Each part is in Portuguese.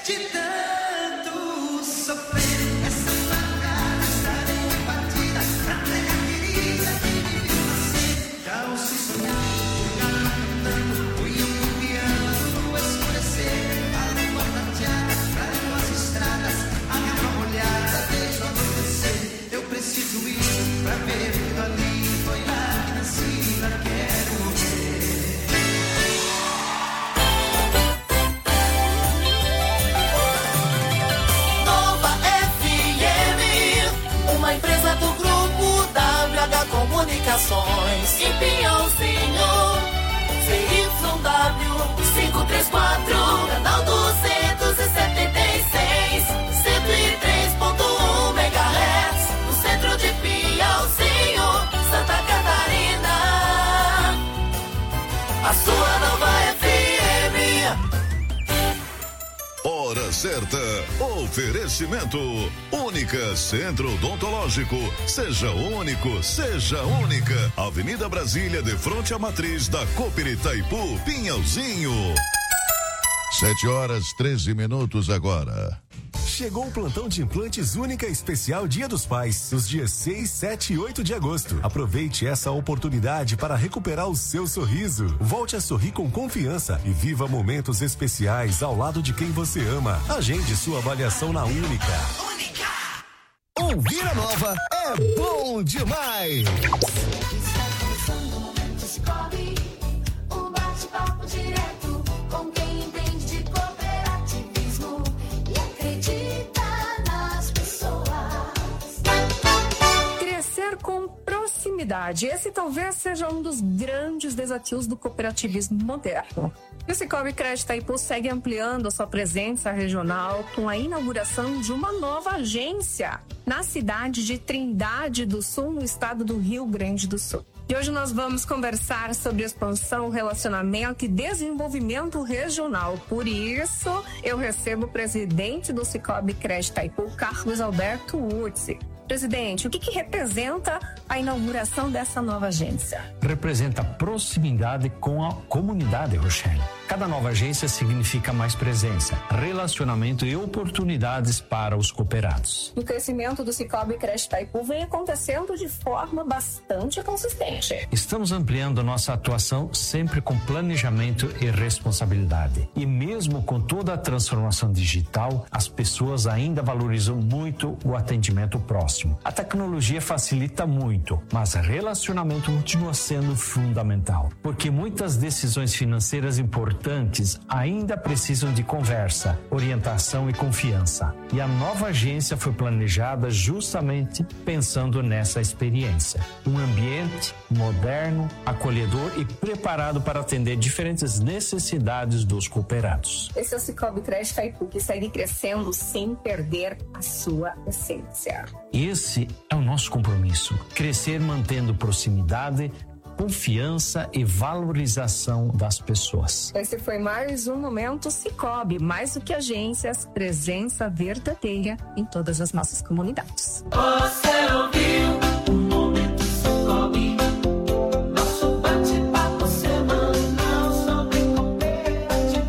de tanto sofrer. Essa madrugada estarei partida na terra querida que me viu nascer. Já ouço sonhar, cantando, fui piano no escurecer. A lua prateada, clareou as estradas, a minha molhada desde o anoitecer. Eu preciso ir pra ver tudo ali, foi lá que nasci, lá quero morrer. Uma empresa do grupo WH Comunicações em Pinhãozinho, CYW 534, canal 276, 103.1 MHz, no centro de Pinhãozinho, Santa Catarina, a sua nova FM. Hora certa, oferecimento Única Centro Odontológico, seja único, seja única, Avenida Brasília, de frente à matriz da Cooper Itaipu, Pinhalzinho. 7h13 agora. Chegou o plantão de implantes Única Especial Dia dos Pais, nos dias 6, 7 e 8 de agosto. Aproveite essa oportunidade para recuperar o seu sorriso. Volte a sorrir com confiança e viva momentos especiais ao lado de quem você ama. Agende sua avaliação na Única. Ouvir a nova é bom demais. Está começando o Momento Cicobi, um bate-papo direto com quem entende de cooperativismo e acredita nas pessoas. Crescer com proximidade. Esse talvez seja um dos grandes desafios do cooperativismo moderno. E o Cicobi Crédito Itaipu segue ampliando a sua presença regional com a inauguração de uma nova agência na cidade de Trindade do Sul, no estado do Rio Grande do Sul. E hoje nós vamos conversar sobre expansão, relacionamento e desenvolvimento regional. Por isso, eu recebo o presidente do Cicobi Crédito Itaipu, Carlos Alberto Urtzi. Presidente, o que representa a inauguração dessa nova agência? Representa proximidade com a comunidade, Rochelle. Cada nova agência significa mais presença, relacionamento e oportunidades para os cooperados. O crescimento do Cicobi Crédito Itaipu vem acontecendo de forma bastante consistente. Estamos ampliando nossa atuação sempre com planejamento e responsabilidade. E mesmo com toda a transformação digital, as pessoas ainda valorizam muito o atendimento próximo. A tecnologia facilita muito, mas relacionamento continua sendo fundamental, porque muitas decisões financeiras importantes ainda precisam de conversa, orientação e confiança. E a nova agência foi planejada justamente pensando nessa experiência. Um ambiente moderno, acolhedor e preparado para atender diferentes necessidades dos cooperados. Esse é o Cicobi Crédito Itaipu, que segue crescendo sem perder a sua essência. Esse é o nosso compromisso: crescer mantendo proximidade, confiança e valorização das pessoas. Esse foi mais um Momento Cicobi, mais do que agências, presença verdadeira em todas as nossas comunidades. Você ouviu o Momento Cicobi, nosso bate-papo semanal sobre cooperativismo.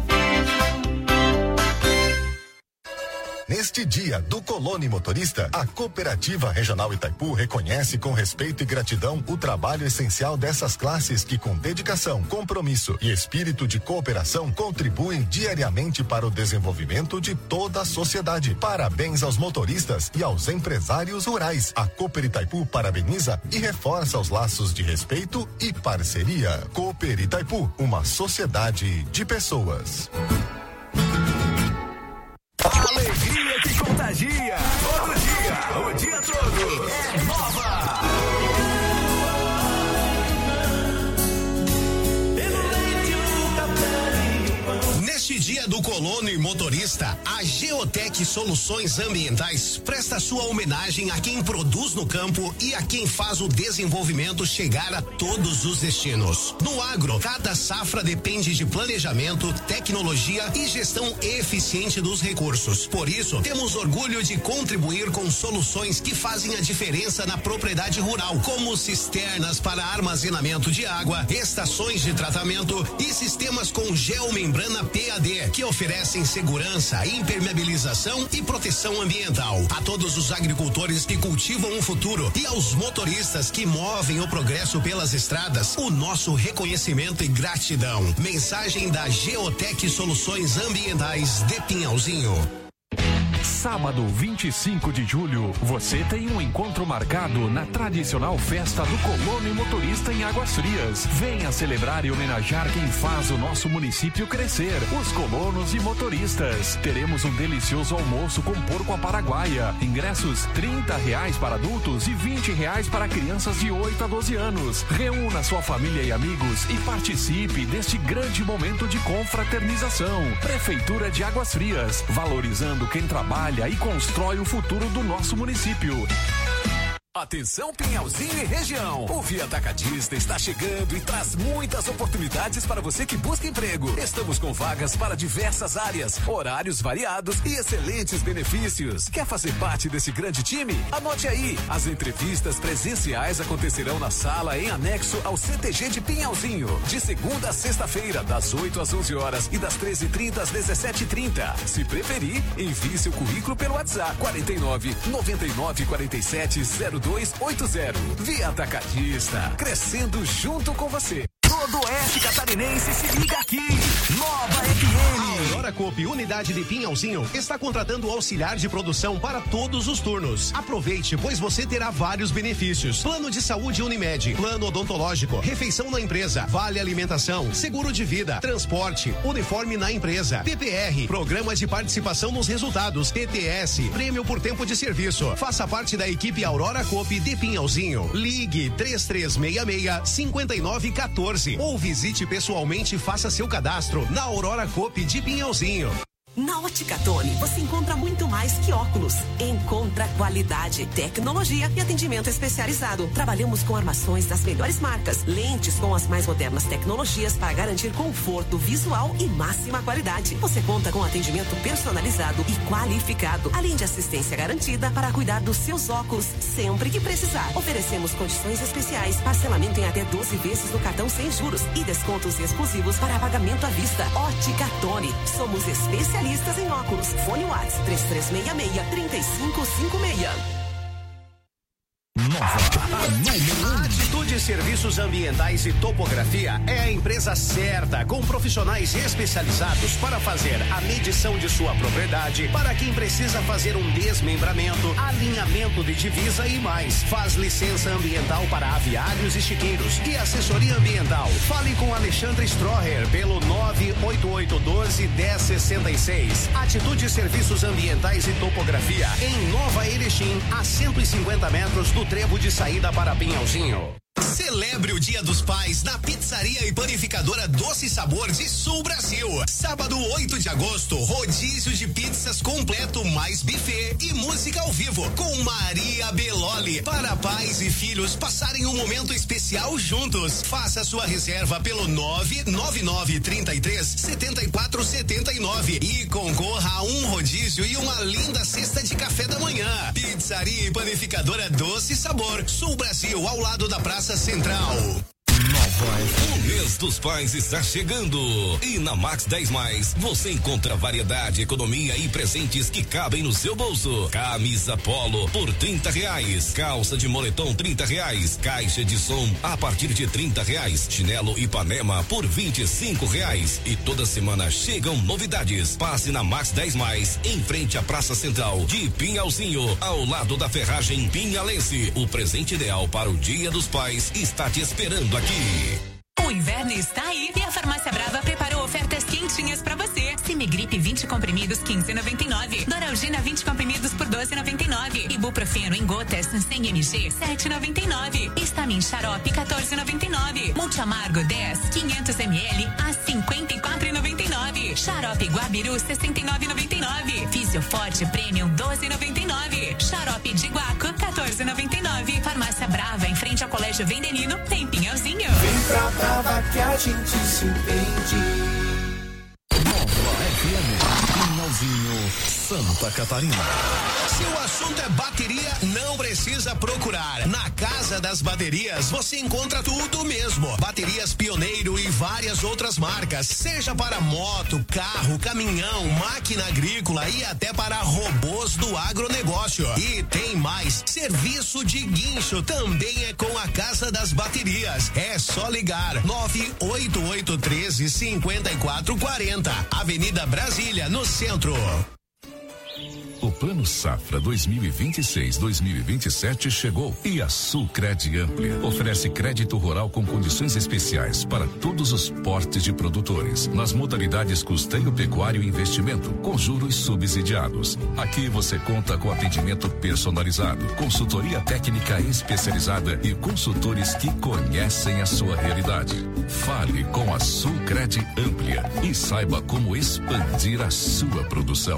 Neste dia do colono e motorista, a Cooperativa Regional Itaipu reconhece com respeito e gratidão o trabalho essencial dessas classes que, com dedicação, compromisso e espírito de cooperação, contribuem diariamente para o desenvolvimento de toda a sociedade. Parabéns aos motoristas e aos empresários rurais. A Cooper Itaipu parabeniza e reforça os laços de respeito e parceria. Cooper Itaipu, uma sociedade de pessoas. Alegria que contagia. Todo dia, o dia todo. É nova. Neste dia do colono e motorista, a Geotec Soluções Ambientais presta sua homenagem a quem produz no campo e a quem faz o desenvolvimento chegar a todos os destinos. No agro, cada safra depende de planejamento, tecnologia e gestão eficiente dos recursos. Por isso, temos orgulho de contribuir com soluções que fazem a diferença na propriedade rural, como cisternas para armazenamento de água, estações de tratamento e sistemas com geomembrana PAD. PVC, que oferecem segurança, impermeabilização e proteção ambiental. A todos os agricultores que cultivam o futuro e aos motoristas que movem o progresso pelas estradas, o nosso reconhecimento e gratidão. Mensagem da Geotec Soluções Ambientais de Pinhalzinho. Sábado, 25 de julho, você tem um encontro marcado na tradicional festa do Colono e Motorista em Águas Frias. Venha celebrar e homenagear quem faz o nosso município crescer, os colonos e motoristas. Teremos um delicioso almoço com porco à paraguaia. Ingressos R$30 para adultos e R$20 para crianças de 8 a 12 anos. Reúna sua família e amigos e participe deste grande momento de confraternização. Prefeitura de Águas Frias, valorizando quem trabalha e constrói o futuro do nosso município. Atenção Pinhalzinho e região, o Via Atacadista está chegando e traz muitas oportunidades para você que busca emprego. Estamos com vagas para diversas áreas, horários variados e excelentes benefícios. Quer fazer parte desse grande time? Anote aí, as entrevistas presenciais acontecerão na sala em anexo ao CTG de Pinhalzinho, de segunda a sexta-feira, das 8 às 11 horas e das 13h30 às 17h30. Se preferir, envie seu currículo pelo WhatsApp 49 99 47 0280. Via Atacadista, crescendo junto com você. Todo oeste catarinense se liga aqui. Nova FM. A Aurora Coop, unidade de Pinhalzinho, está contratando auxiliar de produção para todos os turnos. Aproveite, pois você terá vários benefícios. Plano de saúde Unimed, plano odontológico, refeição na empresa, vale alimentação, seguro de vida, transporte, uniforme na empresa, PPR, programa de participação nos resultados, TTS, prêmio por tempo de serviço. Faça parte da equipe Aurora Coop de Pinhalzinho. Ligue 3366-5914 ou visite pessoalmente e faça seu cadastro na Aurora Coop de Pinhalzinho. Na Ótica Tony, você encontra muito mais que óculos. Encontra qualidade, tecnologia e atendimento especializado. Trabalhamos com armações das melhores marcas, lentes com as mais modernas tecnologias para garantir conforto visual e máxima qualidade. Você conta com atendimento personalizado e qualificado, além de assistência garantida para cuidar dos seus óculos sempre que precisar. Oferecemos condições especiais, parcelamento em até 12 vezes no cartão sem juros e descontos exclusivos para pagamento à vista. Ótica Tony, somos especialistas em óculos. Fone WhatsApp 3366-3556. A Atitude Serviços Ambientais e Topografia é a empresa certa, com profissionais especializados para fazer a medição de sua propriedade, para quem precisa fazer um desmembramento, alinhamento de divisa e mais. Faz licença ambiental para aviários e chiqueiros e assessoria ambiental. Fale com Alexandre Stroher pelo 98812-1066. Atitude Serviços Ambientais e Topografia, em Nova Erechim, a 150 metros do trevo de saída para Pinhalzinho. Celebre o Dia dos Pais na Pizzaria e Panificadora Doce Sabor de Sul Brasil. Sábado 8 de agosto, rodízio de pizzas completo mais buffet e música ao vivo com Maria Beloli, para pais e filhos passarem um momento especial juntos. Faça sua reserva pelo 99933-7479 e concorra a um rodízio e uma linda cesta de café da manhã. Pizzaria e Panificadora Doce Sabor, Sul Brasil, ao lado da Praça Central. O mês dos pais está chegando e na Max 10 Mais você encontra variedade, economia e presentes que cabem no seu bolso. Camisa polo por R$30, calça de moletom R$30, caixa de som a partir de R$30, chinelo Ipanema por R$25 e toda semana chegam novidades. Passe na Max 10 Mais em frente à Praça Central de Pinhalzinho, ao lado da ferragem Pinhalense. O presente ideal para o Dia dos Pais está te esperando aqui. O inverno está aí e a Farmácia Brava preparou ofertas quentinhas pra você. Simigripe 20 comprimidos 15,99. Doralgina 20 comprimidos por 12,99. Ibuprofeno em gotas 100 mg 7,99. Estamin xarope 14,99. Multiamargo 10 500 ml a 54,99. Xarope Guabiru 69,99. Fisioforte Premium 12,99. Xarope de guaco 14,99. Farmácia Brava em frente ao Colégio Vendelino, tem Pinhalzinho. Vem pra Brava que a gente se entende. Nova FM, Pinhalzinho, São Santa Catarina. Se o assunto é bateria, não precisa procurar. Na Casa das Baterias você encontra tudo mesmo. Baterias Pioneiro e várias outras marcas, seja para moto, carro, caminhão, máquina agrícola e até para robôs do agronegócio. E tem mais, serviço de guincho também é com a Casa das Baterias. É só ligar 98813-5440, Avenida Brasília, no centro. O Plano Safra 2026-2027 chegou e a Sulcred Amplia oferece crédito rural com condições especiais para todos os portes de produtores, nas modalidades custeio pecuário e investimento, com juros subsidiados. Aqui você conta com atendimento personalizado, consultoria técnica especializada e consultores que conhecem a sua realidade. Fale com a Sulcred Amplia e saiba como expandir a sua produção.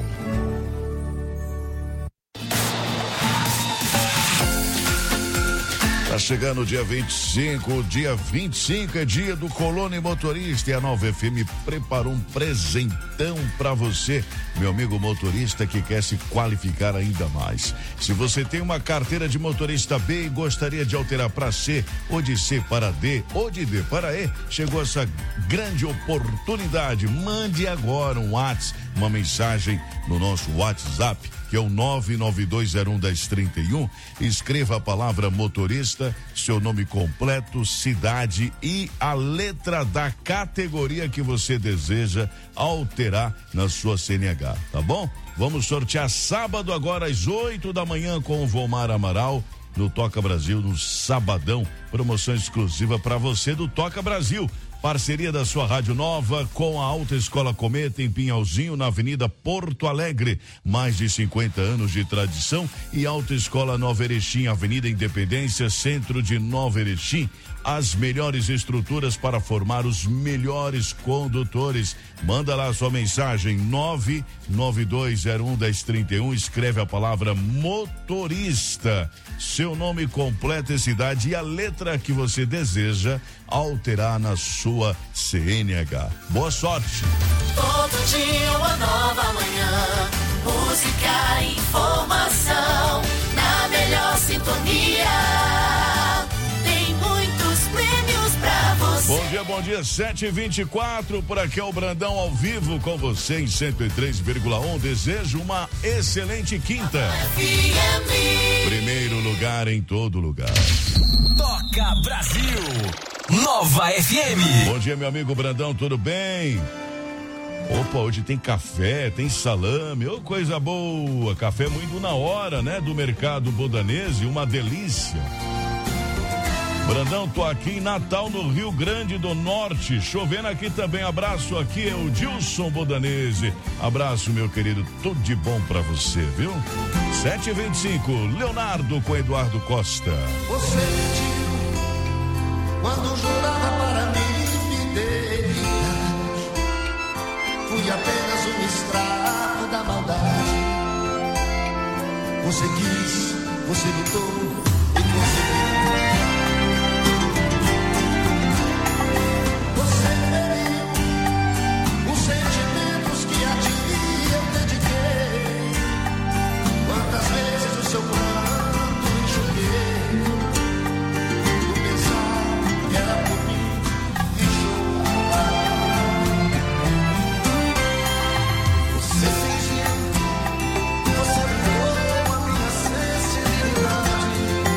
Tá chegando o dia 25, dia 25 é dia do Colônia Motorista e a Nova FM preparou um presentão pra você, meu amigo motorista que quer se qualificar ainda mais. Se você tem uma carteira de motorista B e gostaria de alterar para C, ou de C para D, ou de D para E, chegou essa grande oportunidade. Mande agora um WhatsApp, uma mensagem no nosso WhatsApp, que é o 992011031. Escreva a palavra motorista, seu nome completo, cidade e a letra da categoria que você deseja alterar na sua CNH, tá bom? Vamos sortear sábado agora às 8 da manhã com o Volmar Amaral no Toca Brasil, no sabadão. Promoção exclusiva para você do Toca Brasil. Parceria da sua Rádio Nova com a Autoescola Cometa em Pinhalzinho, na Avenida Porto Alegre. Mais de 50 anos de tradição. E Autoescola Nova Erechim, Avenida Independência, centro de Nova Erechim. As melhores estruturas para formar os melhores condutores. Manda lá a sua mensagem 992011031. Escreve a palavra motorista, seu nome completo e cidade e a letra que você deseja alterar na sua CNH. Boa sorte. Todo dia uma nova manhã, música e informação, na melhor sintonia, tem muitos prêmios pra você. Bom dia, 7h24, por aqui é o Brandão ao vivo com você em 103,1. Desejo uma excelente quinta. Primeiro lugar em todo lugar. Toca Brasil, Nova FM. Bom dia, meu amigo Brandão, tudo bem? Opa, hoje tem café, tem salame, ô coisa boa. Café muito na hora, né? Do Mercado Bodanese, uma delícia. Brandão, tô aqui em Natal, no Rio Grande do Norte, chovendo aqui também. Abraço, aqui é o Dilson Bodanese. Abraço, meu querido, tudo de bom pra você, viu? 7h25, Leonardo com Eduardo Costa. Você mentiu quando jurava para mim fidelidade. Fui apenas um escravo da maldade. Você quis, você lutou e conseguiu. Você feriu os sentimentos que a ti eu dediquei. Quantas vezes o seu pranto enxuguei, do pensar que era por mim e chorar. Você fingiu, você mudou a minha sensibilidade.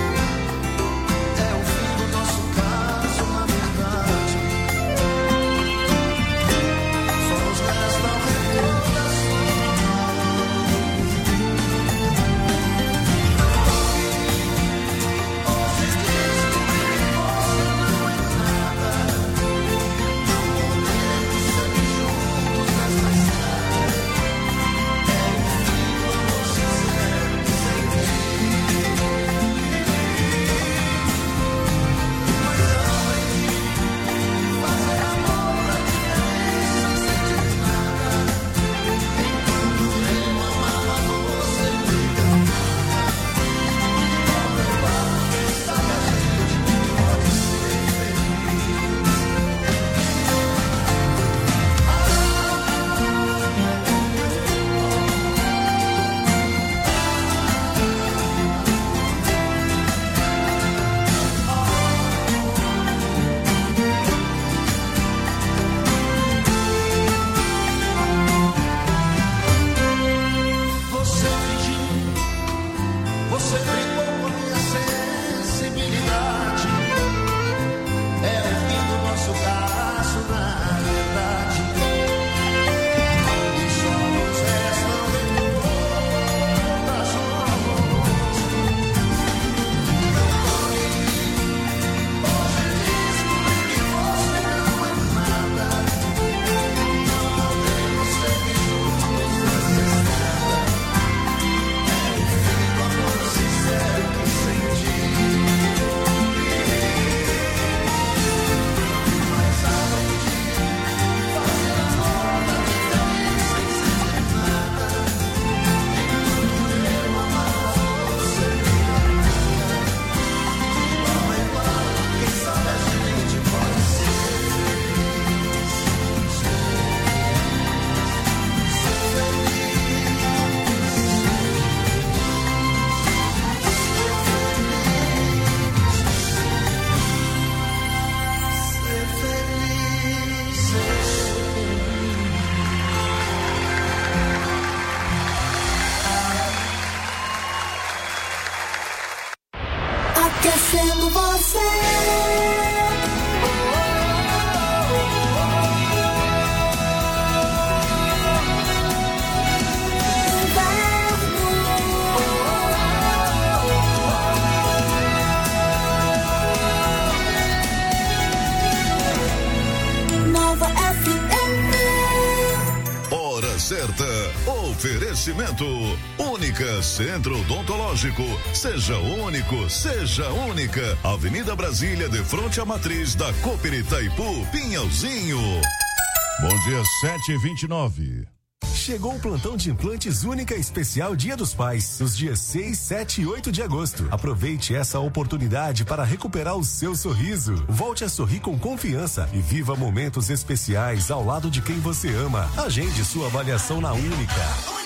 Oferecimento Única Centro Odontológico. Seja único, seja única. Avenida Brasília, de frente à matriz da Cooper Itaipu, Pinhalzinho. Bom dia, 7h29. Chegou o plantão de implantes Única Especial Dia dos Pais, nos dias 6, 7 e 8 de agosto. Aproveite essa oportunidade para recuperar o seu sorriso. Volte a sorrir com confiança e viva momentos especiais ao lado de quem você ama. Agende sua avaliação na Única.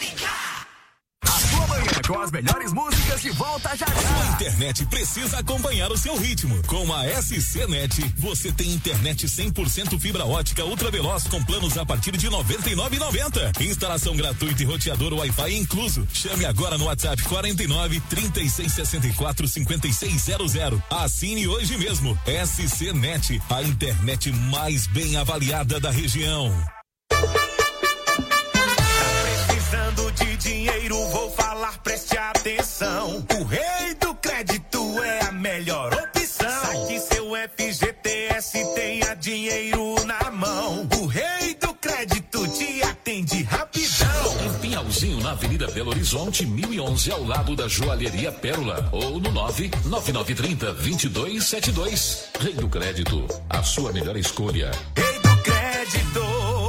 Com as melhores músicas de volta já. Sua internet precisa acompanhar o seu ritmo. Com a SC Net, você tem internet 100% fibra ótica ultraveloz com planos a partir de R$ 99,90. Instalação gratuita e roteador Wi-Fi incluso. Chame agora no WhatsApp 49 3664 5600. Assine hoje mesmo. SC Net, a internet mais bem avaliada da região. Precisando de dinheiro, vou falar, preste atenção. O Rei do Crédito é a melhor opção. Saque seu FGTS, tenha dinheiro na mão. O Rei do Crédito te atende rapidão. Em Pinhalzinho, na Avenida Belo Horizonte, 1011, ao lado da Joalheria Pérola. Ou no 99930-2272. Rei do Crédito, a sua melhor escolha. Rei do Crédito.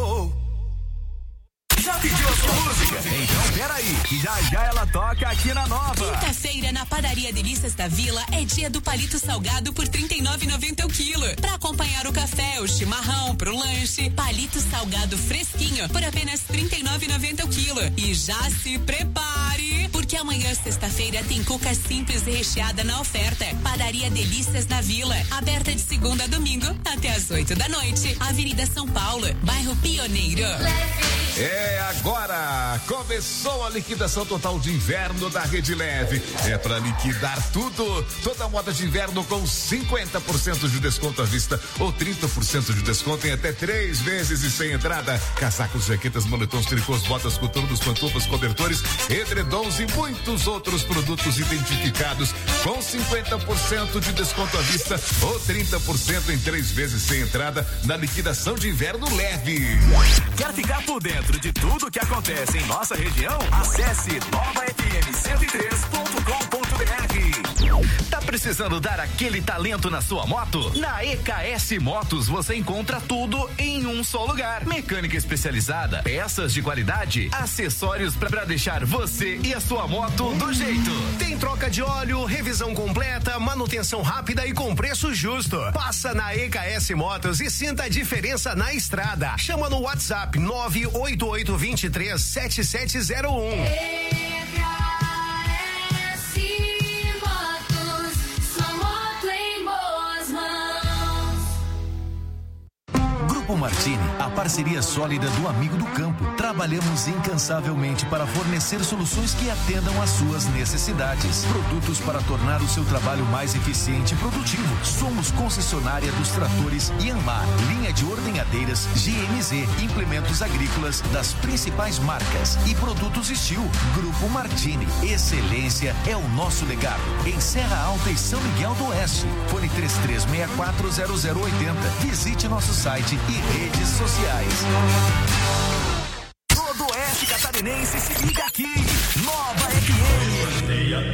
Já pediu a sua música? Então peraí, que já ela toca aqui na Nova. Quinta-feira, na Padaria Delícias da Vila, é dia do palito salgado por R$ 39,90 o quilo. Pra acompanhar o café, o chimarrão, pro lanche, palito salgado fresquinho por apenas R$ 39,90 o quilo. E já se prepare, porque amanhã, sexta-feira, tem cuca simples e recheada na oferta. Padaria Delícias da Vila, aberta de segunda a domingo até às 8 da noite. Avenida São Paulo, bairro Pioneiro. É agora, começou a liquidação total de inverno da Rede Leve. É para liquidar tudo, toda a moda de inverno com 50% de desconto à vista ou 30% de desconto em até 3 vezes e sem entrada. Casacos, jaquetas, moletons, tricôs, botas, coturnos, pantufas, cobertores, edredons e muitos outros produtos identificados com 50% de desconto à vista ou 30% em 3 vezes sem entrada na liquidação de inverno Leve. Quer ficar por dentro de tudo que acontece em nossa região? Acesse novafm103.com.br. Tá precisando dar aquele talento na sua moto? Na EKS Motos você encontra tudo em um só lugar. Mecânica especializada, peças de qualidade, acessórios pra deixar você e a sua moto do jeito. Tem troca de óleo, revisão completa, manutenção rápida e com preço justo. Passa na EKS Motos e sinta a diferença na estrada. Chama no WhatsApp 988237701. Grupo Martini, a parceria sólida do amigo do campo. Trabalhamos incansavelmente para fornecer soluções que atendam às suas necessidades. Produtos para tornar o seu trabalho mais eficiente e produtivo. Somos concessionária dos tratores Yanmar, linha de ordenhadeiras GMZ, implementos agrícolas das principais marcas e produtos Steel. Grupo Martini, excelência é o nosso legado. Em Serra Alta e São Miguel do Oeste. Fone 33640080. Visite nosso site e redes sociais. Todo oeste catarinense se liga aqui. Nova FM.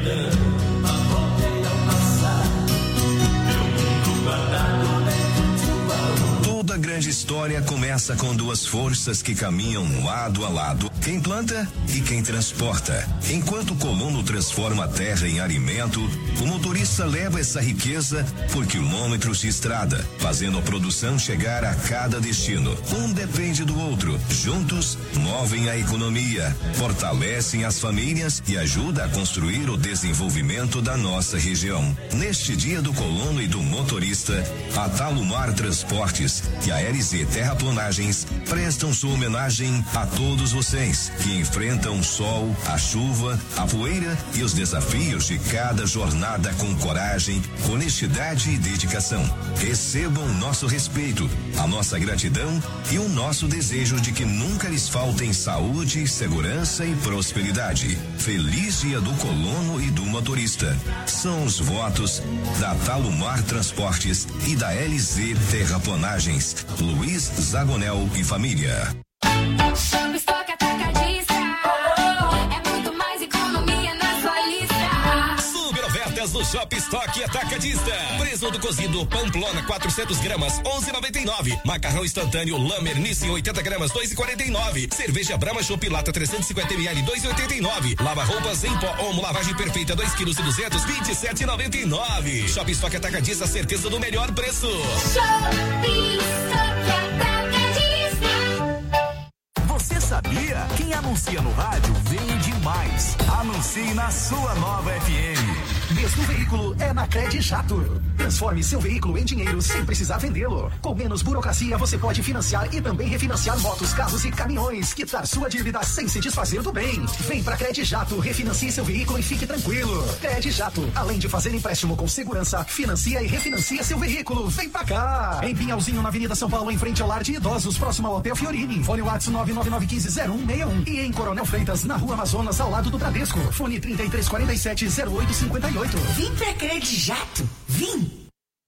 Toda grande história começa com duas forças que caminham lado a lado. Quem planta e quem transporta. Enquanto o colono transforma a terra em alimento, o motorista leva essa riqueza por quilômetros de estrada, fazendo a produção chegar a cada destino. Um depende do outro. Juntos, movem a economia, fortalecem as famílias e ajudam a construir o desenvolvimento da nossa região. Neste dia do colono e do motorista, a Talumar Transportes e a LZ Terraplanagens prestam sua homenagem a todos vocês que enfrentam o sol, a chuva, a poeira e os desafios de cada jornada com coragem, honestidade e dedicação. Recebam o nosso respeito, a nossa gratidão e o nosso desejo de que nunca lhes faltem saúde, segurança e prosperidade. Feliz Dia do Colono e do Motorista. São os votos da Talumar Transportes e da LZ Terraplanagens. Luiz Zagonel e família. Chama Estoque Atacadista. Shop Stock Atacadista. Presunto cozido Pamplona 400 gramas 11,99. Macarrão instantâneo Lamer Nissin 80 gramas 2,49. Cerveja Brahma Chopp Lata 350 ml 2,89. Lava roupas em pó Omo lavagem perfeita 2 kg e 200 27,99. Shop Stock Atacadista, certeza do melhor preço. Shopping Stock Atacadista. Você sabia? Quem anuncia no rádio vende mais. Anuncie na sua nova FM. Mês do veículo é na Cred Jato. Transforme seu veículo em dinheiro sem precisar vendê-lo. Com menos burocracia, você pode financiar e também refinanciar motos, carros e caminhões. Quitar sua dívida sem se desfazer do bem. Vem pra Cred Jato, refinancie seu veículo e fique tranquilo. Cred Jato, além de fazer empréstimo com segurança, financia e refinancia seu veículo. Vem pra cá! Em Pinhalzinho, na Avenida São Paulo, em frente ao Lar de Idosos, próximo ao Hotel Fiorini. Fone WhatsApp 999150161. E em Coronel Freitas, na Rua Amazonas, ao lado do Bradesco. Fone 33470858. Vem pra Cred Jato, vim!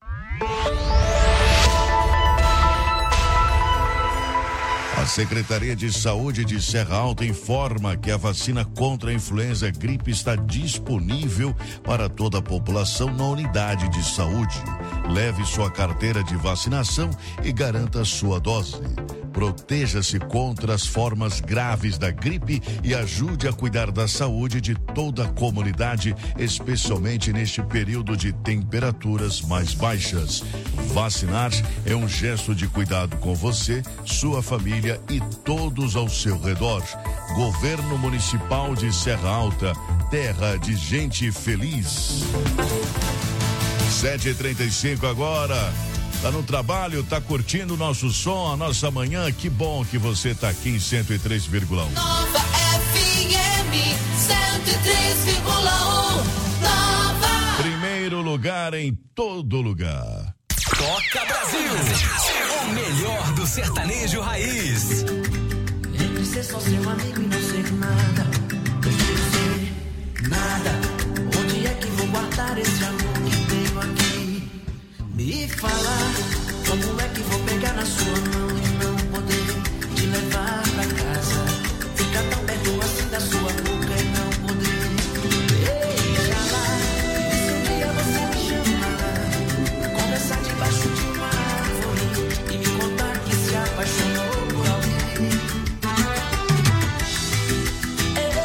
A Secretaria de Saúde de Serra Alta informa que a vacina contra a influenza gripe está disponível para toda a população na unidade de saúde. Leve sua carteira de vacinação e garanta sua dose. Proteja-se contra as formas graves da gripe e ajude a cuidar da saúde de toda a comunidade, especialmente neste período de temperaturas mais baixas. Vacinar é um gesto de cuidado com você, sua família e todos ao seu redor. Governo Municipal de Serra Alta, terra de gente feliz. 7h35 agora. Tá no trabalho, tá curtindo o nosso som, a nossa manhã. Que bom que você tá aqui em 103,1. Nova FM 103,1. Nova. Primeiro lugar em todo lugar. Toca Brasil. O melhor do sertanejo raiz. Entre ser só seu amigo e não ser nada, prefiro ser nada. Onde é que vou guardar esse amor que tenho aqui? Me falar, como é que vou pegar na sua mão e não poder te levar pra casa? Ficar tão perto assim da sua boca e não poder beijar. E se um dia você me chamar, conversar debaixo de uma árvore e me contar que se apaixonou por alguém.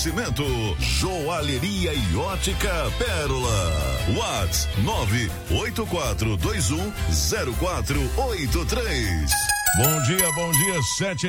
Oferecimento Joalheria e Ótica Pérola. Whats 984210483. Bom dia,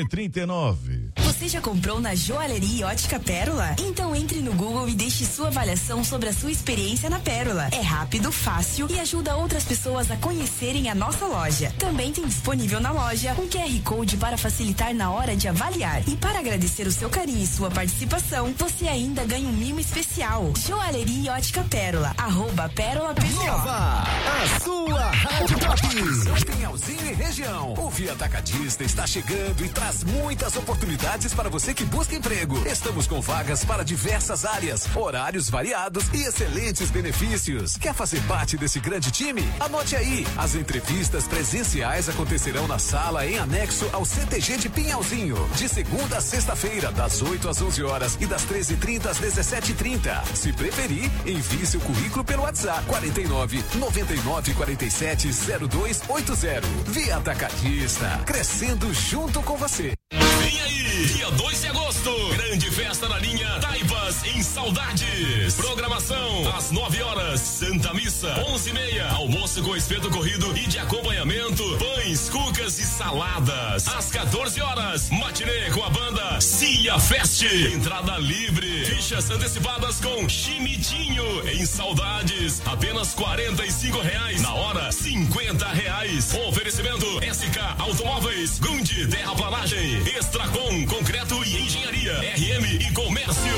7h39. Você já comprou na Joalheria e Ótica Pérola? Então entre no Google e deixe sua avaliação sobre a sua experiência na Pérola. É rápido, fácil e ajuda outras pessoas a conhecerem a nossa loja. Também tem disponível na loja um QR Code para facilitar na hora de avaliar. E para agradecer o seu carinho e sua participação, você ainda ganha um mimo especial. Joalheria e Ótica Pérola, @PérolaPCO. Nova, a sua Rádio Top. Pinhalzinho e região. O Via Atacadista está chegando e traz muitas oportunidades para você que busca emprego. Estamos com vagas para diversas áreas, horários variados e excelentes benefícios. Quer fazer parte desse grande time? Anote aí. As entrevistas presenciais acontecerão na sala em anexo ao CTG de Pinhalzinho, de segunda a sexta-feira, das 8 às 11 horas e das 13h30 às 17h30. Se preferir, envie seu currículo pelo WhatsApp 49 99 47 0280. Via Atacadista, crescendo junto com você. Vem aí, dia 2 de agosto, grande festa na linha Taivas em Saudades. Programação, às 9 horas, Santa Missa, 11h30, almoço com espeto corrido e de acompanhamento, pães, cucas e saladas. Às 14 horas, matinê com a banda Cia Fest. Entrada livre, fichas antecipadas com Chimitinho em Saudades, apenas R$45, na hora R$50. Oferecimento SK Automóveis, Gundi Terraplanagem, Extracom Concreto e Engenharia, RM e Comércio.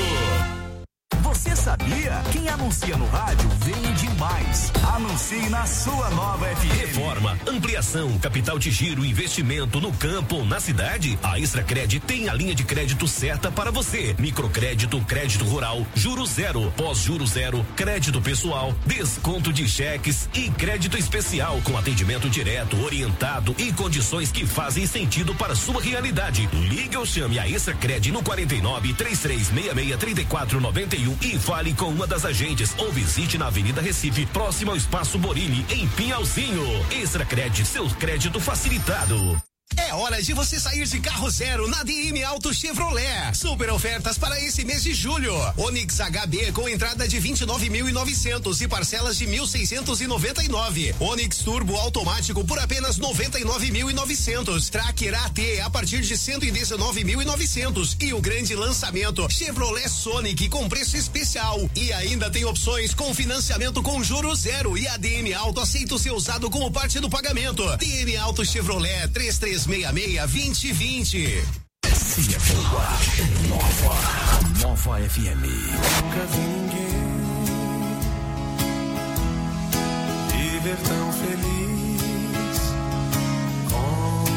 Você sabia? Quem anuncia no rádio vende mais. Anuncie na sua nova FM. Reforma, ampliação, capital de giro, investimento no campo ou na cidade? A Extracred tem a linha de crédito certa para você. Microcrédito, crédito rural, juros zero, pós-juros zero, crédito pessoal, desconto de cheques e crédito especial com atendimento direto, orientado e condições que fazem sentido para sua realidade. Ligue ou chame a Extracred no 49 3366 3491 e fale com uma das agentes ou visite na Avenida Recife, próximo ao Espaço Borini, em Pinhalzinho. Extracred, seu crédito facilitado. É hora de você sair de carro zero na DM Auto Chevrolet. Super ofertas para esse mês de julho. Onix HB com entrada de 29.900 e parcelas de 1.699. Onix Turbo automático por apenas 99.900. Tracker AT a partir de 119.900 e o grande lançamento Chevrolet Sonic com preço especial. E ainda tem opções com financiamento com juros zero e a DM Auto aceita o seu usado como parte do pagamento. DM Auto Chevrolet 3366-2020. Cia Boa, Nova FM. Nunca vi ninguém viver tão feliz como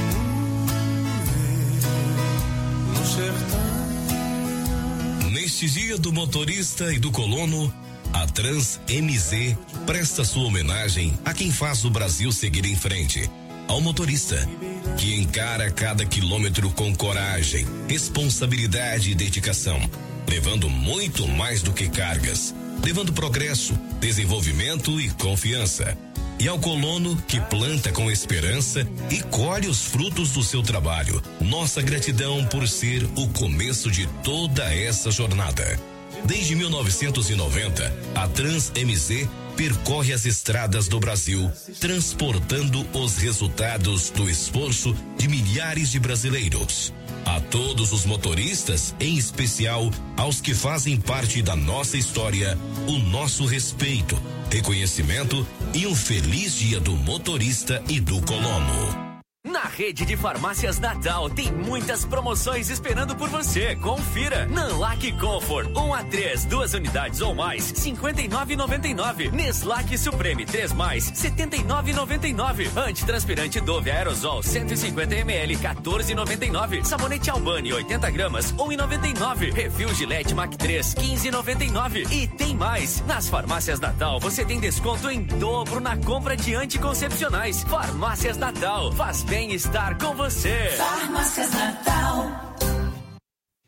eu no sertão. Neste dia do motorista e do colono, a Trans MZ presta sua homenagem a quem faz o Brasil seguir em frente. Ao motorista, que encara cada quilômetro com coragem, responsabilidade e dedicação, levando muito mais do que cargas, levando progresso, desenvolvimento e confiança. E ao colono que planta com esperança e colhe os frutos do seu trabalho, nossa gratidão por ser o começo de toda essa jornada. Desde 1990, a Trans MZ percorre as estradas do Brasil, transportando os resultados do esforço de milhares de brasileiros. A todos os motoristas, em especial aos que fazem parte da nossa história, o nosso respeito, reconhecimento e um feliz dia do motorista e do colono. Na rede de farmácias Natal tem muitas promoções esperando por você. Confira. Nanlac Comfort 1A3, 2 unidades ou mais, R$ 59,99. Neslac Supreme 3+, R$ 79,99. Antitranspirante Dove Aerosol 150 ml, R$ 14,99. Sabonete Albani 80 gramas, R$ 1,99. Refil Gillette Mac 3, R$ 15,99. E tem mais. Nas farmácias Natal você tem desconto em dobro na compra de anticoncepcionais. Farmácias Natal. Faz bem estar com você. Farmácias Natal.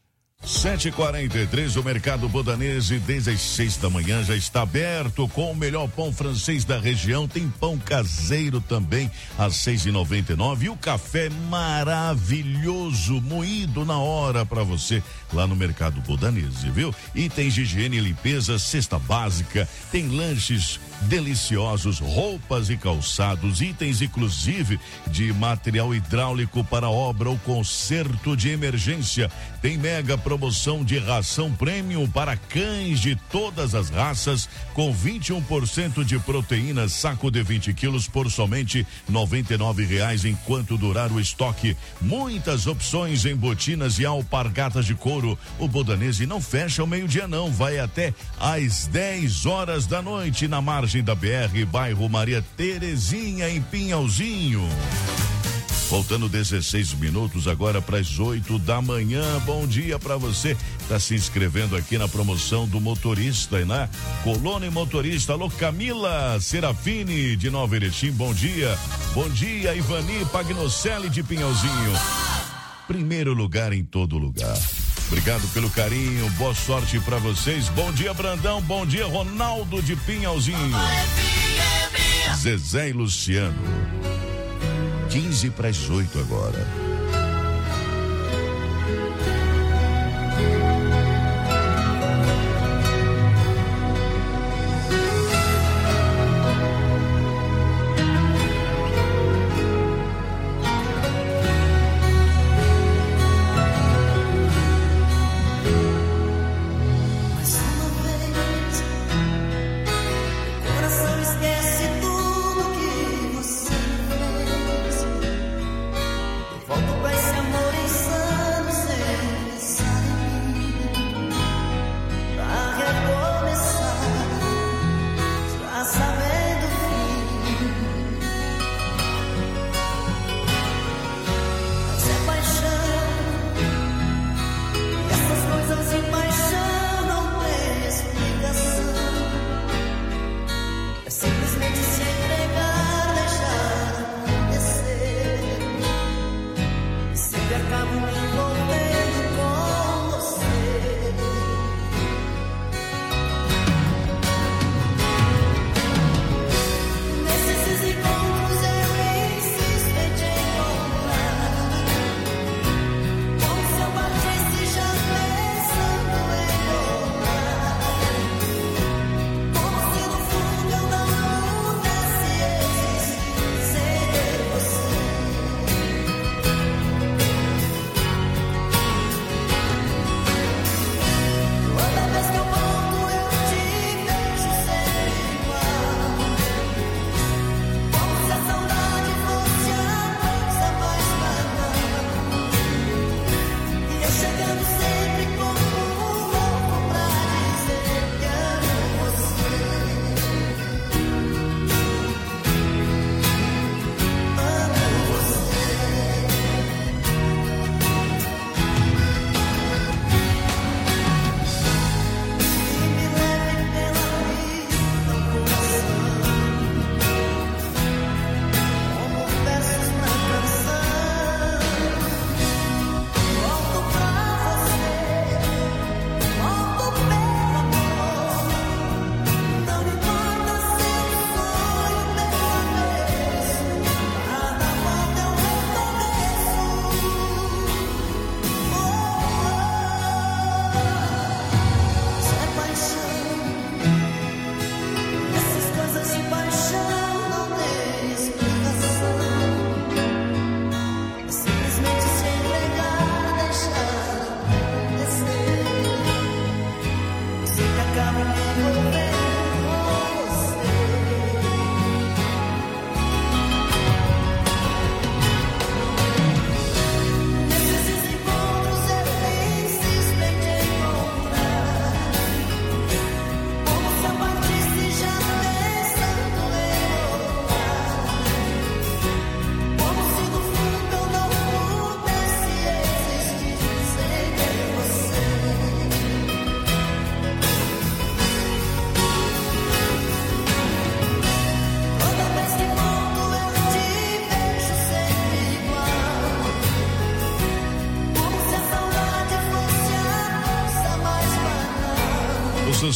7h43, o Mercado Bodanese, desde as 6 da manhã, já está aberto com o melhor pão francês da região. Tem pão caseiro também, às 6,99. E o café maravilhoso, moído na hora para você, lá no Mercado Bodanese, viu? Itens de higiene e limpeza, cesta básica, tem lanches deliciosos, roupas e calçados, itens inclusive de material hidráulico para obra ou conserto de emergência. Tem mega promoção de ração premium para cães de todas as raças, com 21% de proteína, saco de 20 quilos por somente R$ 99,00 enquanto durar o estoque. Muitas opções em botinas e alpargatas de couro. O Bodanese não fecha ao meio-dia não, vai até às 10 horas da noite na margem da BR, bairro Maria Terezinha, em Pinhalzinho. Faltando 16 minutos agora para as 8 da manhã. Bom dia para você. Tá se inscrevendo aqui na promoção do motorista, né? Colônia Motorista. Alô, Camila Serafini de Nova Erechim. Bom dia. Bom dia, Ivani Pagnocelli de Pinhalzinho. Primeiro lugar em todo lugar. Obrigado pelo carinho, boa sorte pra vocês. Bom dia, Brandão, bom dia, Ronaldo de Pinhalzinho. Zezé e Luciano. 15 para as 8 agora. Volta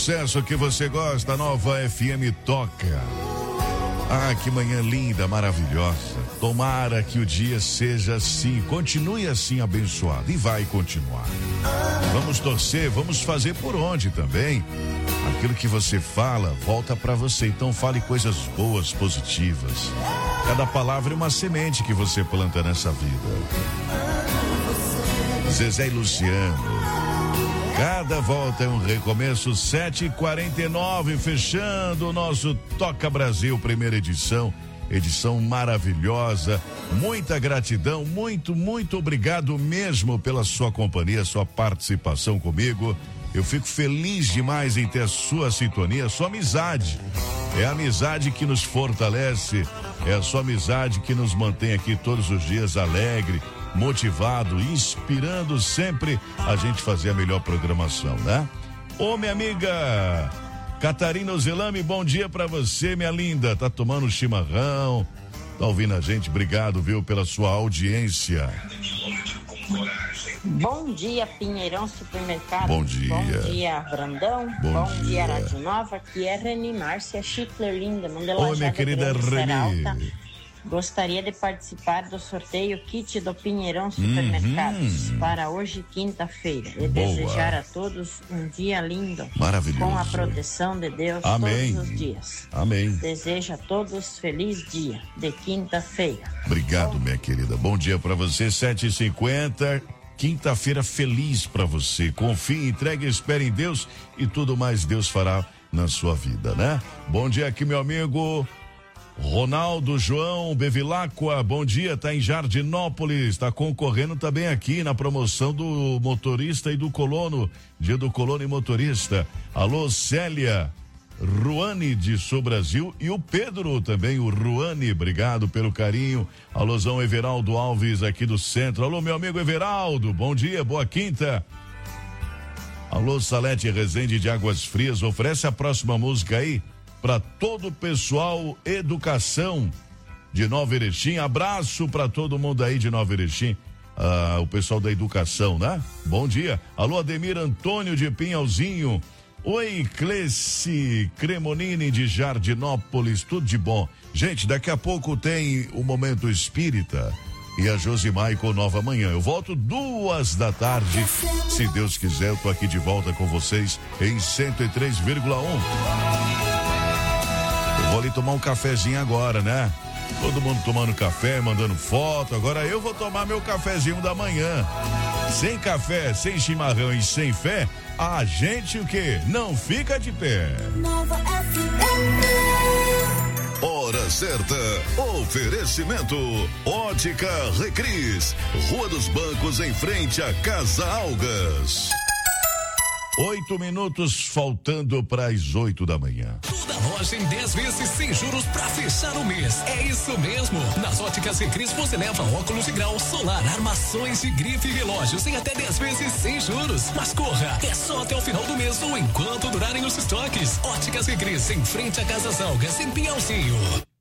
sucesso que você gosta, Nova FM toca. Ah, que manhã linda, maravilhosa. Tomara que o dia seja assim, continue assim abençoado e vai continuar. Vamos torcer, vamos fazer por onde também. Aquilo que você fala, volta para você. Então fale coisas boas, positivas. Cada palavra é uma semente que você planta nessa vida. Zezé e Luciano. Cada volta é um recomeço, 7h49, fechando o nosso Toca Brasil, primeira edição maravilhosa. Muita gratidão, muito obrigado mesmo pela sua companhia, sua participação comigo. Eu fico feliz demais em ter a sua sintonia, a sua amizade. É a amizade que nos fortalece, é a sua amizade que nos mantém aqui todos os dias alegre, motivado, inspirando sempre a gente fazer a melhor programação, né? Ô, minha amiga Catarina Ozelame, bom dia pra você, minha linda. Tá tomando chimarrão, tá ouvindo a gente, obrigado, viu, pela sua audiência. Bom dia, Pinheirão Supermercado. Bom dia. Bom dia, Brandão. Bom dia, Rádio Nova. Aqui é Reni Márcia Schickler Linda. Oi, minha querida Reni. Gostaria de participar do sorteio kit do Pinheirão Supermercados para hoje, quinta-feira. E desejar a todos um dia lindo. Maravilhoso. Com a proteção de Deus. Amém. Todos os dias. Amém. Desejo a todos feliz dia de quinta-feira. Obrigado, minha querida. Bom dia para você, 7h50. Quinta-feira feliz para você. Confie, entregue, espere em Deus e tudo mais Deus fará na sua vida, né? Bom dia aqui, meu amigo Ronaldo João Bevilacqua, bom dia, tá em Jardinópolis, tá concorrendo também aqui na promoção do motorista e do colono, dia do colono e motorista. Alô, Célia Ruane de Sul Brasil e o Pedro também, o Ruane, obrigado pelo carinho. Alôzão Everaldo Alves aqui do centro. Alô, meu amigo Everaldo, bom dia, boa quinta. Alô, Salete Rezende de Águas Frias, oferece a próxima música aí para todo o pessoal Educação de Nova Erechim. Abraço para todo mundo aí de Nova Erechim, o pessoal da Educação, né? Bom dia. Alô, Ademir Antônio de Pinhalzinho. Oi, Cleci Cremonini de Jardinópolis, tudo de bom. Gente, daqui a pouco tem o Momento Espírita e a Josimar com Nova Manhã. Eu volto 14h, se Deus quiser, eu tô aqui de volta com vocês em 103,1. Eu vou ali tomar um cafezinho agora, né? Todo mundo tomando café, mandando foto. Agora eu vou tomar meu cafezinho da manhã. Sem café, sem chimarrão e sem fé, a gente o quê? Não fica de pé. Nova FM. Hora certa. Oferecimento. Ótica Recris. Rua dos Bancos, em frente à Casa Algas. 8 minutos faltando para as 8 da manhã. Toda loja em 10 vezes sem juros para fechar o mês. É isso mesmo. Nas Óticas Recris você leva óculos de grau, solar, armações de grife e relógios em até 10 vezes sem juros. Mas corra, é só até o final do mês ou enquanto durarem os estoques. Óticas Recris, em frente à Casa Algas, em Pinhalzinho.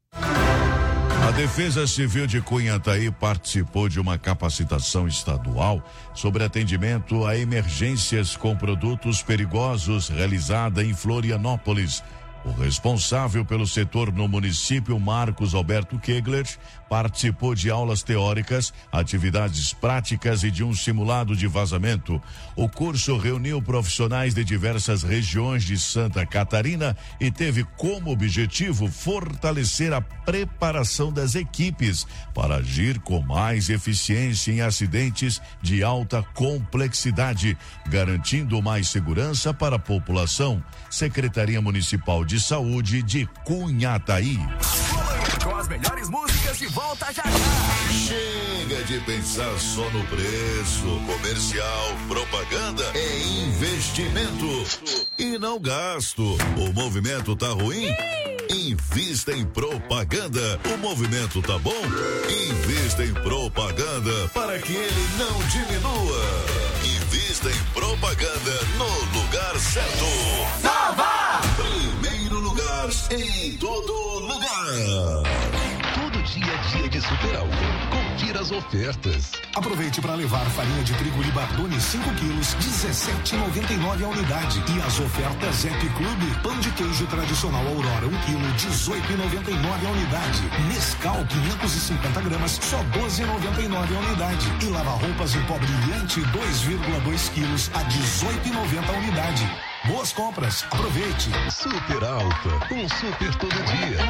A Defesa Civil de Cunhataí participou de uma capacitação estadual sobre atendimento a emergências com produtos perigosos realizada em Florianópolis. O responsável pelo setor no município, Marcos Alberto Kegler, participou de aulas teóricas, atividades práticas e de um simulado de vazamento. O curso reuniu profissionais de diversas regiões de Santa Catarina e teve como objetivo fortalecer a preparação das equipes para agir com mais eficiência em acidentes de alta complexidade, garantindo mais segurança para a população. Secretaria Municipal de Saúde de Cunhataí. Com as melhores músicas de volta já. Chega de pensar só no preço. Comercial, propaganda é investimento e não gasto. O movimento tá ruim? Invista em propaganda. O movimento tá bom? Invista em propaganda para que ele não diminua. Invista em propaganda no lugar certo. Nova! Primeiro lugar em todo lugar. Todo dia é dia de Super Alô. Confira as ofertas. Aproveite para levar farinha de trigo Libardone 5 quilos, R$17,99 a unidade. E as ofertas Happy Club, pão de queijo tradicional Aurora 1 quilo, R$18,99 a unidade. Nescau 550 gramas, só R$12,99 a unidade. E lava-roupas em pó brilhante 2,2 quilos a R$18,90 a unidade. Boas compras, aproveite. Super Alta, um super todo dia.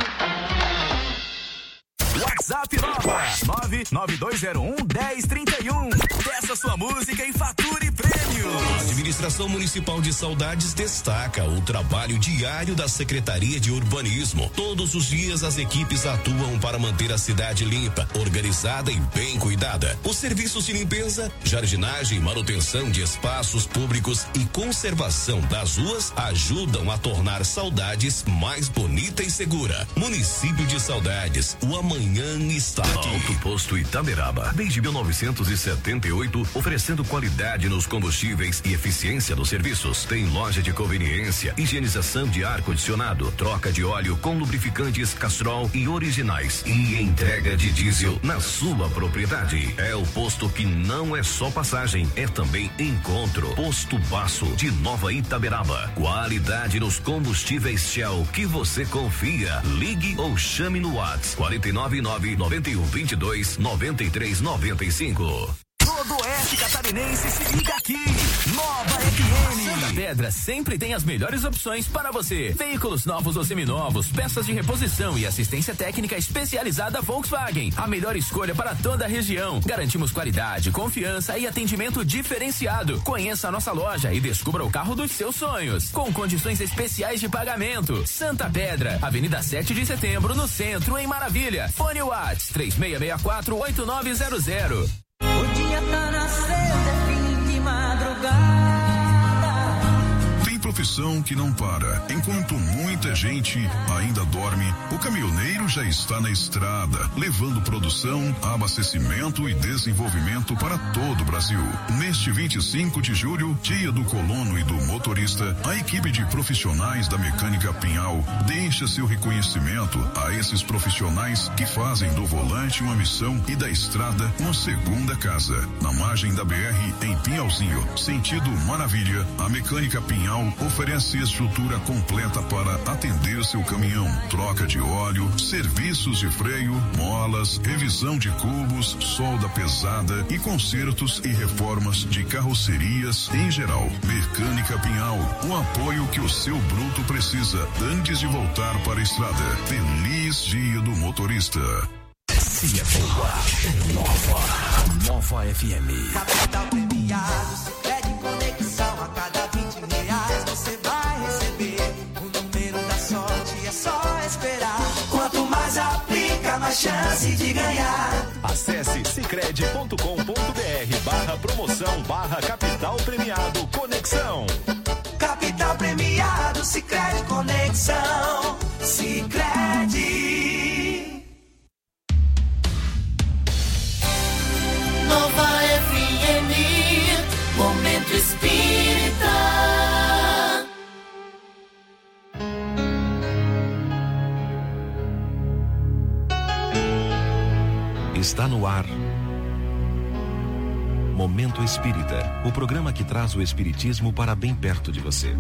WhatsApp Nova 99201-1031. Peça sua música e fature prêmios. A Administração Municipal de Saudades destaca o trabalho diário da Secretaria de Urbanismo. Todos os dias as equipes atuam para manter a cidade limpa, organizada e bem cuidada. Os serviços de limpeza, jardinagem, manutenção de espaços públicos e conservação das ruas ajudam a tornar Saudades mais bonita e segura. Município de Saudades, o amanhã está aqui. Alto Posto Itaberaba, desde 1978, oferecendo qualidade nos combustíveis e eficiência nos serviços. Tem loja de conveniência, higienização de ar-condicionado, troca de óleo com lubrificantes Castrol e originais e entrega de diesel na sua propriedade. É o posto que não é só passagem, é também encontro. Posto Baço de Nova Itaberaba. Qualidade nos combustíveis Shell que você confia. Ligue ou chame no WhatsApp 499-9122-9395. Todo oeste catarinense se liga aqui. Nova FM. Santa Pedra sempre tem as melhores opções para você. Veículos novos ou seminovos, peças de reposição e assistência técnica especializada Volkswagen. A melhor escolha para toda a região. Garantimos qualidade, confiança e atendimento diferenciado. Conheça a nossa loja e descubra o carro dos seus sonhos. Com condições especiais de pagamento. Santa Pedra, Avenida 7 de Setembro, no centro, em Maravilha. Fone Whats 3664-8900. O dia tá nascendo, é fim de madrugada. Tem profissão que não para. Enquanto muita gente ainda dorme, o caminhoneiro já está na estrada, levando produção, abastecimento e desenvolvimento para todo o Brasil. Neste 25 de julho, dia do colono e do motorista, a equipe de profissionais da Mecânica Pinhal deixa seu reconhecimento a esses profissionais que fazem do volante uma missão e da estrada uma segunda casa. Na margem da BR, em Pinhalzinho, sentido Maravilha, a Mecânica Pinhal oferece estrutura completa para atender seu caminhão, troca de óleo, serviços de freio, molas, revisão de cubos, solda pesada e consertos e reformas de carrocerias em geral. Mecânica Pinhal, o apoio que o seu bruto precisa antes de voltar para a estrada. Feliz dia do motorista. Se é boa, é nova. Nova FM. Capital premiado, se pede conexão a cada R$20 você vai receber. O número da sorte é só esperar. Quanto mais aplica, mais chance de ganhar. Acesse sicredi.com.br/promoção/capital premiado conexão. Capital premiado, Sicredi conexão. Sicredi. Nova FM, Momento Espírita. Está no ar. Momento Espírita, o programa que traz o espiritismo para bem perto de você.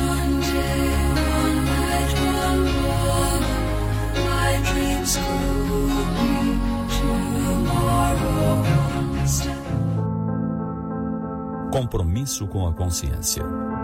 Compromisso com a consciência.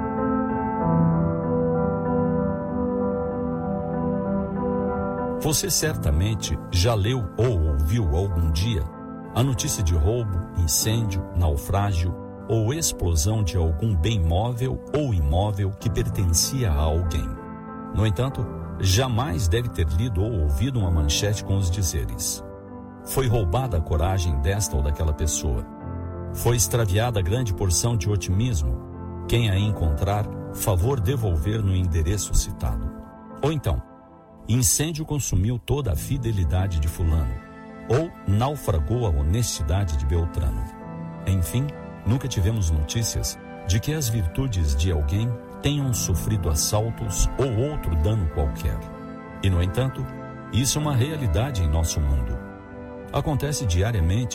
Você certamente já leu ou ouviu algum dia a notícia de roubo, incêndio, naufrágio ou explosão de algum bem móvel ou imóvel que pertencia a alguém. No entanto, jamais deve ter lido ou ouvido uma manchete com os dizeres: foi roubada a coragem desta ou daquela pessoa. Foi extraviada grande porção de otimismo. Quem a encontrar, favor devolver no endereço citado. Ou então, incêndio consumiu toda a fidelidade de fulano. Ou naufragou a honestidade de Beltrano. Enfim, nunca tivemos notícias de que as virtudes de alguém tenham sofrido assaltos ou outro dano qualquer. E, no entanto, isso é uma realidade em nosso mundo. Acontece diariamente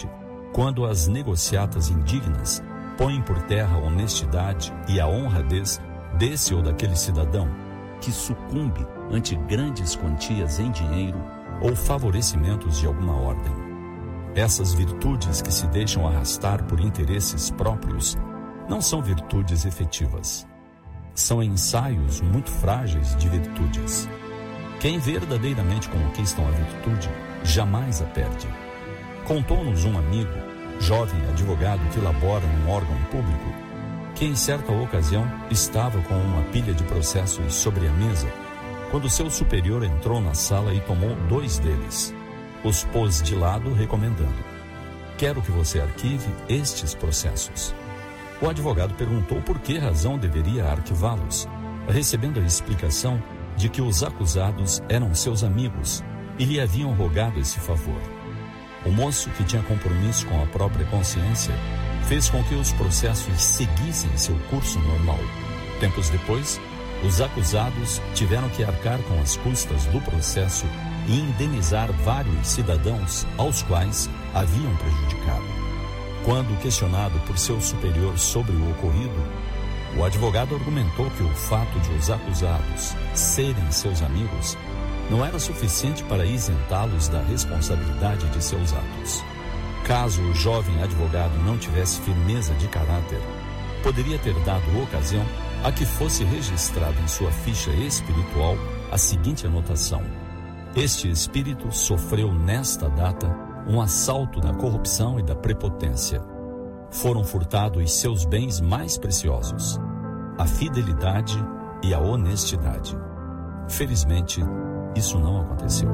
quando as negociatas indignas põem por terra a honestidade e a honradez desse ou daquele cidadão que sucumbe ante grandes quantias em dinheiro ou favorecimentos de alguma ordem. Essas virtudes que se deixam arrastar por interesses próprios não são virtudes efetivas. São ensaios muito frágeis de virtudes. Quem verdadeiramente conquista a virtude jamais a perde. Contou-nos um amigo, jovem advogado que labora num órgão público, que em certa ocasião estava com uma pilha de processos sobre a mesa, quando seu superior entrou na sala e tomou 2 deles. Os pôs de lado, recomendando: quero que você arquive estes processos. O advogado perguntou por que razão deveria arquivá-los, recebendo a explicação de que os acusados eram seus amigos e lhe haviam rogado esse favor. O moço, que tinha compromisso com a própria consciência, fez com que os processos seguissem seu curso normal. Tempos depois, os acusados tiveram que arcar com as custas do processo e indenizar vários cidadãos aos quais haviam prejudicado. Quando questionado por seu superior sobre o ocorrido, o advogado argumentou que o fato de os acusados serem seus amigos não era suficiente para isentá-los da responsabilidade de seus atos. Caso o jovem advogado não tivesse firmeza de caráter, poderia ter dado ocasião a que fosse registrado em sua ficha espiritual a seguinte anotação: este espírito sofreu nesta data um assalto da corrupção e da prepotência. Foram furtados seus bens mais preciosos, a fidelidade e a honestidade. Felizmente, isso não aconteceu.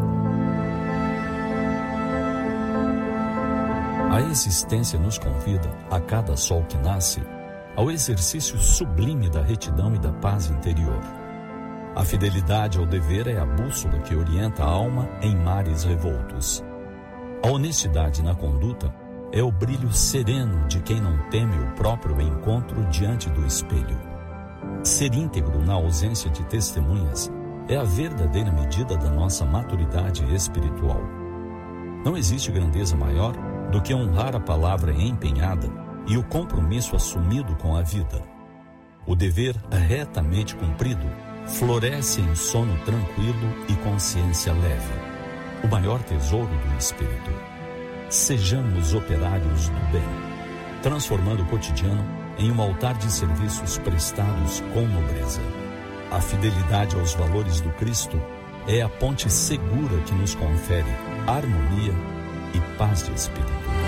A existência nos convida, a cada sol que nasce, ao exercício sublime da retidão e da paz interior. A fidelidade ao dever é a bússola que orienta a alma em mares revoltos. A honestidade na conduta é o brilho sereno de quem não teme o próprio encontro diante do espelho. Ser íntegro na ausência de testemunhas é a verdadeira medida da nossa maturidade espiritual. Não existe grandeza maior do que honrar a palavra empenhada e o compromisso assumido com a vida. O dever retamente cumprido floresce em sono tranquilo e consciência leve, o maior tesouro do espírito. Sejamos operários do bem, transformando o cotidiano em um altar de serviços prestados com nobreza. A fidelidade aos valores do Cristo é a ponte segura que nos confere harmonia e paz de espírito.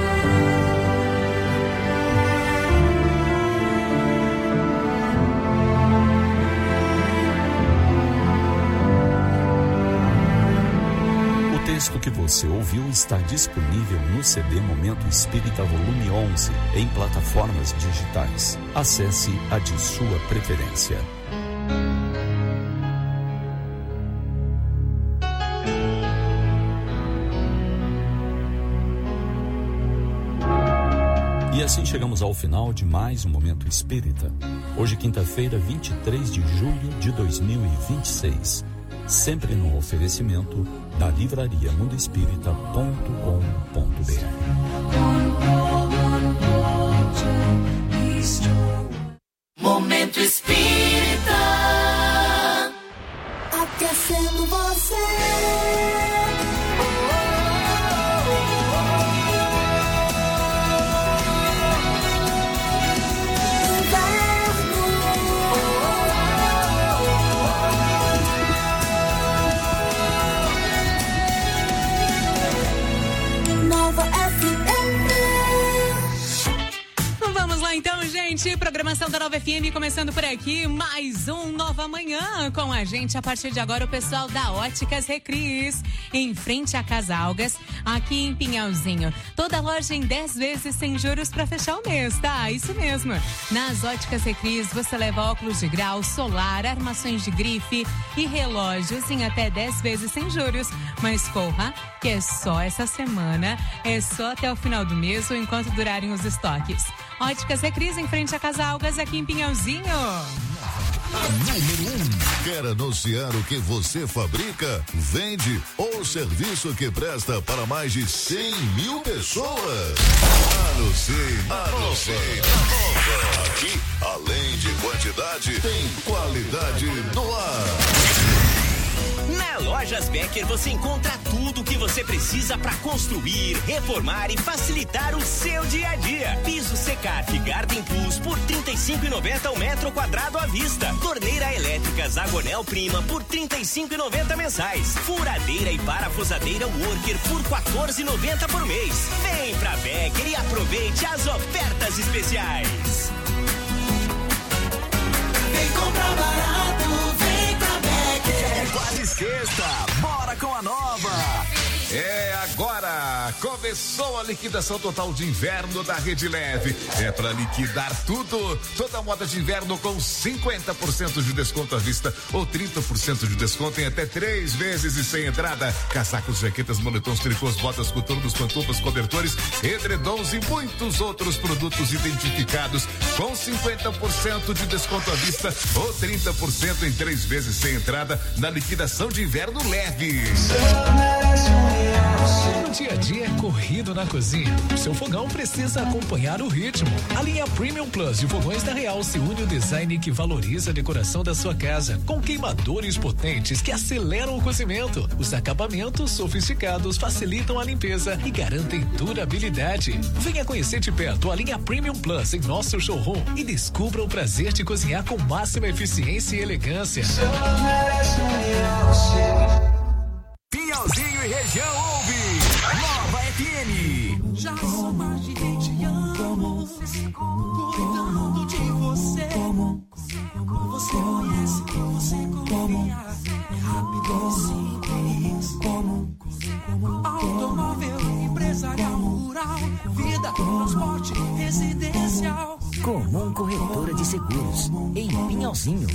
O texto que você ouviu está disponível no CD Momento Espírita Volume 11 em plataformas digitais. Acesse a de sua preferência. E assim chegamos ao final de mais um Momento Espírita. Hoje, quinta-feira, 23 de julho de 2026. Sempre no oferecimento da livraria mundoespírita.com.br. Momento Espírita. Aquecendo você. Então, gente, programação da Nova FM começando por aqui, mais um Nova Manhã com a gente. A partir de agora, o pessoal da Óticas Recris, em frente a Casalgas, aqui em Pinhalzinho. Toda loja em 10 vezes sem juros pra fechar o mês, tá? Isso mesmo. Nas Óticas Recris, você leva óculos de grau, solar, armações de grife e relógios em até 10 vezes sem juros. Mas corra, que é só essa semana, é só até o final do mês ou enquanto durarem os estoques. Óticas Recris, em frente a Casalgas, aqui em Pinhalzinho. Número 1. Quer anunciar o que você fabrica, vende ou serviço que presta para mais de 100 mil pessoas? Anuncie na Nova. Aqui, além de quantidade, tem qualidade no ar. Na Lojas Becker você encontra tudo o que você precisa para construir, reformar e facilitar o seu dia a dia. Piso Secaf Garden Plus por R$ 35,90 o metro quadrado à vista. Torneira elétrica Zagonel Prima por R$ 35,90 mensais. Furadeira e parafusadeira Worker por R$ 14,90 por mês. Vem pra Becker e aproveite as ofertas especiais. Vem comprar barato, vem pra Becker. É quase sexta, bora com a nova. É agora, começou a liquidação total de inverno da Rede Leve. É para liquidar tudo, toda moda de inverno com 50% de desconto à vista ou 30% de desconto em até 3 vezes e sem entrada. Casacos, jaquetas, moletons, tricôs, botas, coturnos, pantufas, cobertores, edredons e muitos outros produtos identificados com 50% de desconto à vista ou 30% em 3 vezes sem entrada na liquidação de inverno Leve. O dia a dia é corrido na cozinha. O seu fogão precisa acompanhar o ritmo. A linha Premium Plus de fogões da Real se une ao design que valoriza a decoração da sua casa, com queimadores potentes que aceleram o cozimento. Os acabamentos sofisticados facilitam a limpeza e garantem durabilidade. Venha conhecer de perto a linha Premium Plus em nosso showroom e descubra o prazer de cozinhar com máxima eficiência e elegância. Pinhalzinho e região ouve Nova FM. Já sou mais de 20 anos cuidando de você. Você conhece, você confia. É rápido e simples. Automóvel, empresarial, rural, vida, transporte, residencial. Comum Corretora de Seguros, em Pinhalzinho,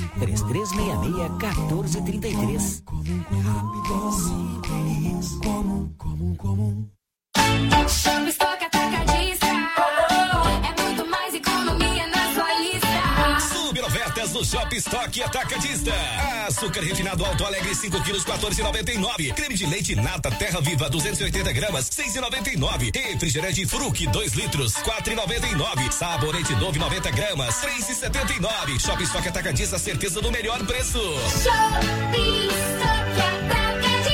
3366-1433. Rápido, simples, comum. Shopping Stock Atacadista. É muito mais economia na sua lista. Super ofertas no Shopping Stock Atacadista. Açúcar refinado Alto Alegre 5 quilos 14,99. Creme de leite Nata Terra Viva 280 gramas 6,99. Refrigerante Fruc 2 litros 4,99. Sabonete Dove 90 gramas 3,79. Shopping Stock Atacadista, certeza do melhor preço. Shopping Stock Atacadista.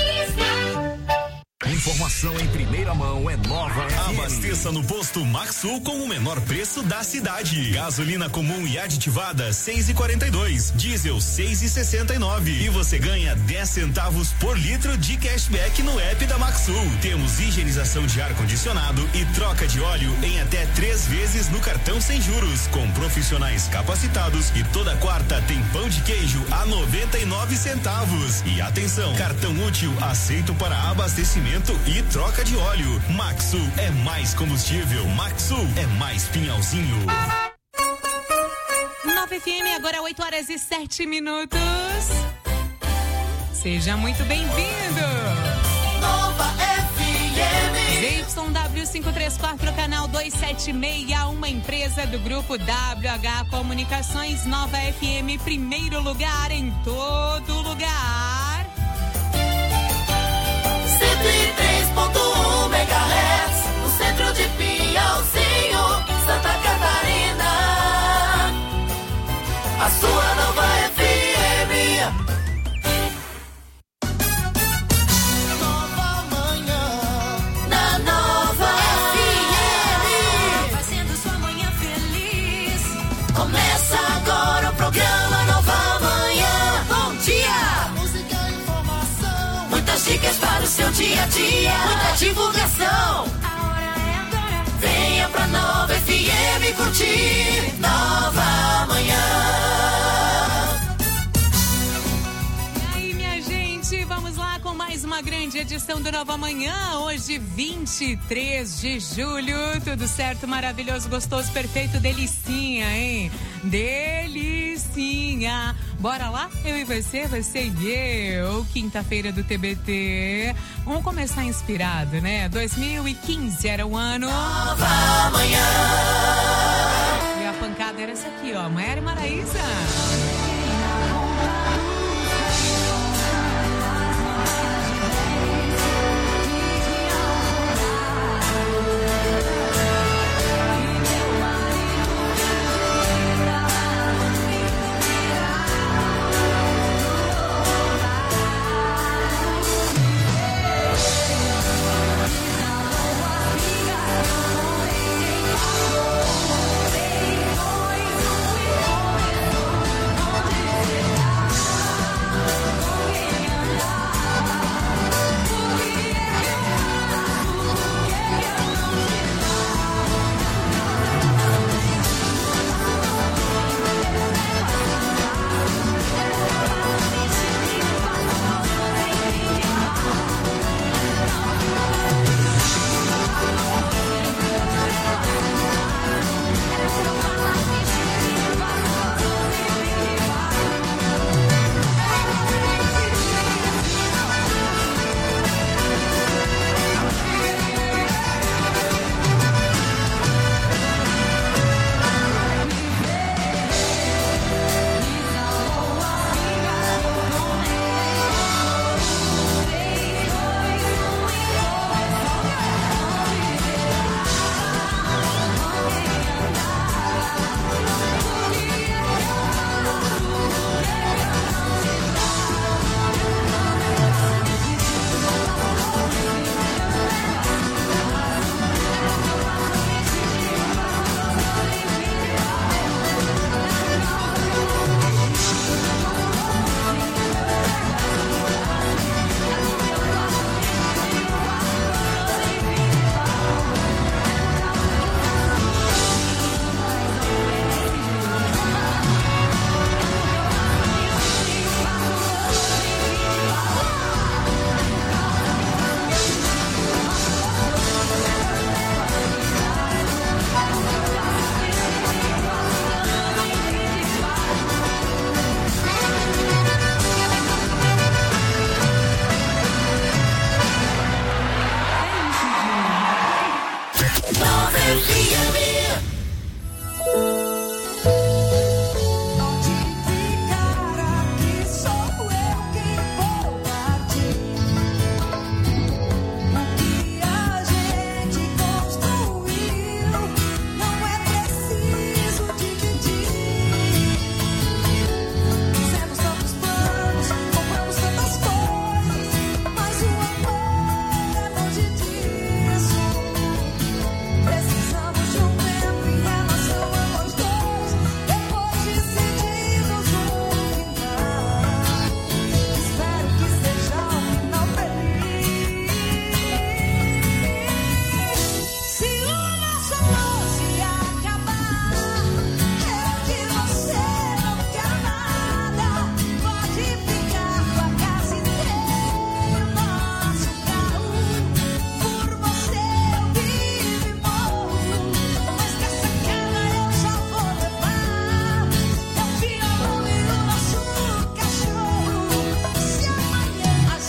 Informação em primeira mão é Nova FM. Abasteça no posto Maxsul com o menor preço da cidade. Gasolina comum e aditivada 6,42, diesel 6,69 e você ganha 10 centavos por litro de cashback no app da Maxsul. Temos higienização de ar condicionado e troca de óleo em até 3 vezes no cartão sem juros, com profissionais capacitados, e toda quarta tem pão de queijo a 99 centavos. E atenção, cartão útil aceito para abastecimento e troca de óleo. Maxsul é mais combustível. Maxsul é mais Pinhalzinho. 9 FM, agora 8h07. Seja muito bem-vindo. Nova FM. ZYW 534, canal 276, uma empresa do grupo WH Comunicações. Nova FM, primeiro lugar em todo lugar. 103.1 MHz, no centro de Pinhalzinho, Santa Catarina. A sua Nova FM. Nova manhã. Na Nova FM. Fazendo sua manhã feliz. Começa agora o programa Nova Manhã. Bom dia. Música, informação. Muitas dicas para o seu dia a dia. Muita divulgação. A hora é agora. Venha pra Nova FM curtir Nova Manhã. E aí, minha gente, vamos lá com mais uma grande edição do Nova Manhã. Hoje, 23 de julho. Tudo certo, maravilhoso, gostoso, perfeito, delicinha, hein? Delicinha. Bora lá? Eu e você e eu. Quinta-feira do TBT. Vamos começar inspirado, né? 2015 era o ano. Nova Manhã. E a pancada era essa aqui, ó. Maiara e Maraísa.